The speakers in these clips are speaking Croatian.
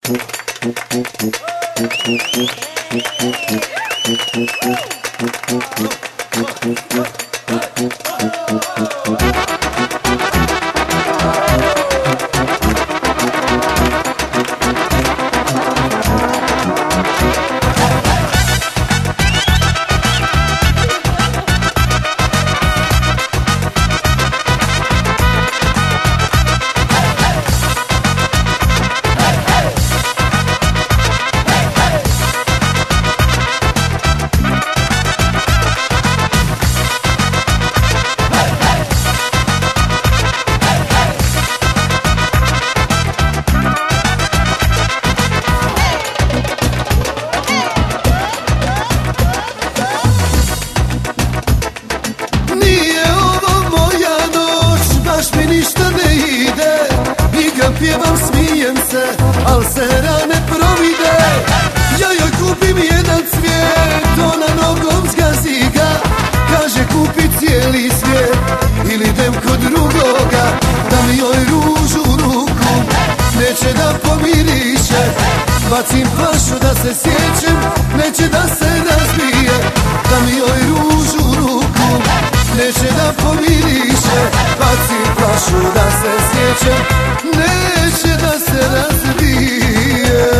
Pjevam, smijem se, al se rane provide. Ja joj kupim jedan cvijet, ona nogom zgazi ga. Kaže kupi cijeli svijet ili idem kod drugoga. Da mi joj ružu u ruku neće da pomiriše. Bacim flašu da se sjećem, neće da se razbije. Da mi joj ružu u ruku neće da pomiriše. Bacim flašu da se sjećem, neće da se razbije.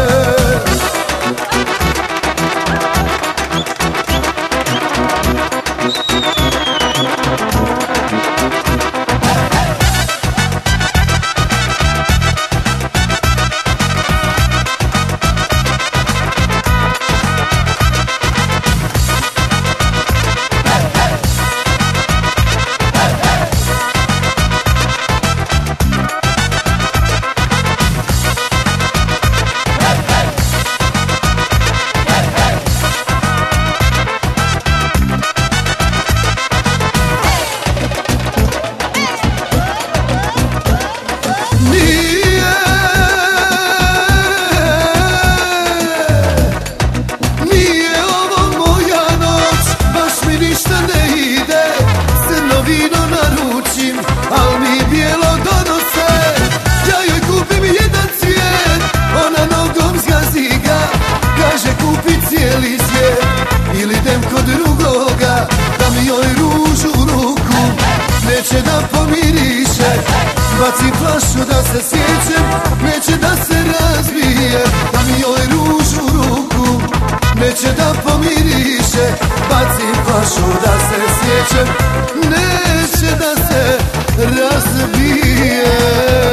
Neće da pomiriše, bacim flašu da se sjećem, neće da se razbije. Da mi joj ružu u ruku neće da pomiriše. Bacim flašu da se sjećem, neće da se razbije.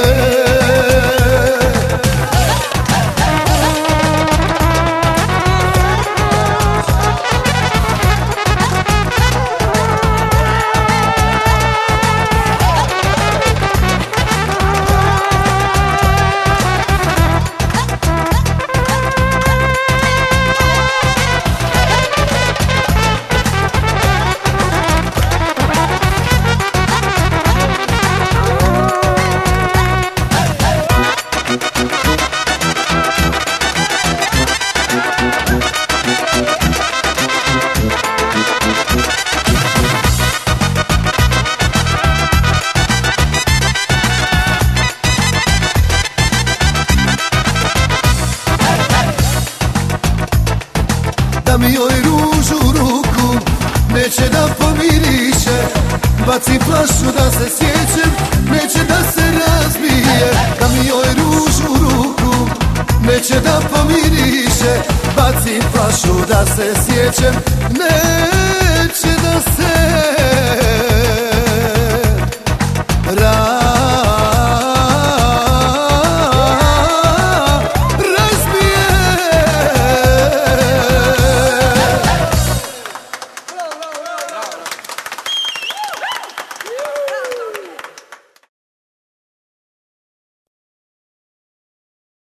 Da mi joj ružu u ruku neće da pomiriše. Bacim flašu da se sjećem, neće da se razbije. Da mi joj ružu u ruku neće da pomiriše. Bacim flašu da se sjećem, neće da